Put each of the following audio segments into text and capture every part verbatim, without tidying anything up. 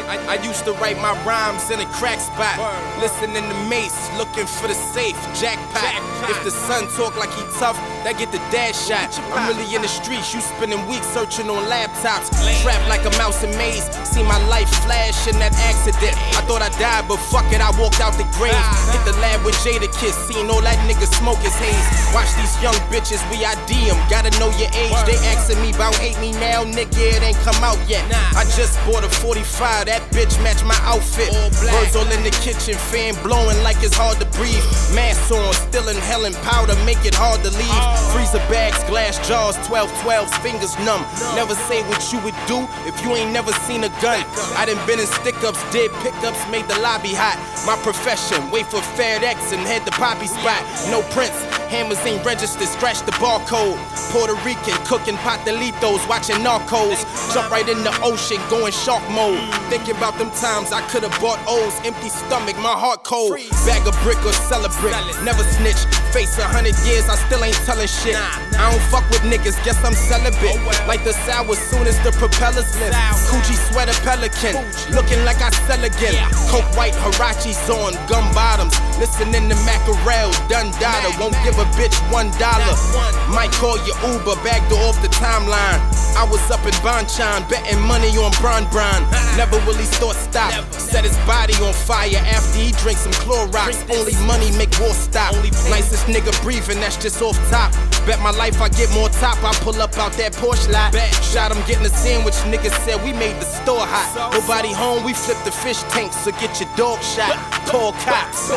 I, I used to write my rhymes in a crack spot. Listening to Mace, looking for the safe, jackpot. If the son talk like he tough, that get the dad shot. I'm really in the streets, you spending weeks searching on laptops. Trapped like a mouse in maze, see my life flash in that accident. I thought I died, but fuck it, I walked out the grave. Hit the lab with Jada Kiss, seen all that nigga smoke his haze. Watch these young bitches, we I D them, gotta know your age. They asking me about hate me now, nigga, it ain't come out yet. I just bought a forty-five, that bitch match my outfit. Birds all in the kitchen, fan blowing like it's hard to breathe. Mask on, still inhaling powder, make it hard to leave. Freezer bags, glass jars, twelve twelves, fingers numb. Never say what you would do if you ain't never seen a gun. I done been in stick-ups, did pickups, made the lobby hot. My profession, wait for FedEx and head to Poppy spot. No prints, hammers ain't registered, scratch the barcode. Puerto Rican, cooking patelitos, watching Narcos. Jump right in the ocean, going shark mode. Thinking about them times I could've bought O's, empty stomach, my heart cold. Bag a brick or sell a brick, never snitch. Face a hundred years, I still ain't telling shit. I don't fuck with niggas, guess I'm celibate. Like the sour soon as the propellers lift. Coochie sweater pelican, looking like I sell again. Coke white Hirachis on, gum bottoms. Listening to Mackerel, Dundada. Won't give a bitch one dollar. Might call you Uber, bagged her off the timeline. I was up in Bonchon, betting money on Bron Bron. Never will he thought stop. Set his body on fire after he drank some Clorox. Only money make war stop. Nicest nigga breathing, that's just off top. Bet my life I get more top, I pull up out that Porsche lot. Shot him getting a sandwich, nigga said we made the store hot. Nobody home, we flip the fish tank, so get your dog shot. Call cops.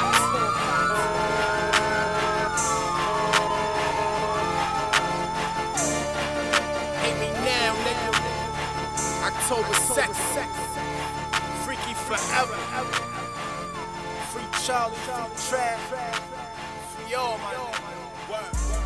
October second, Freaky forever. Free Charlie, free Trav, free all my niggas.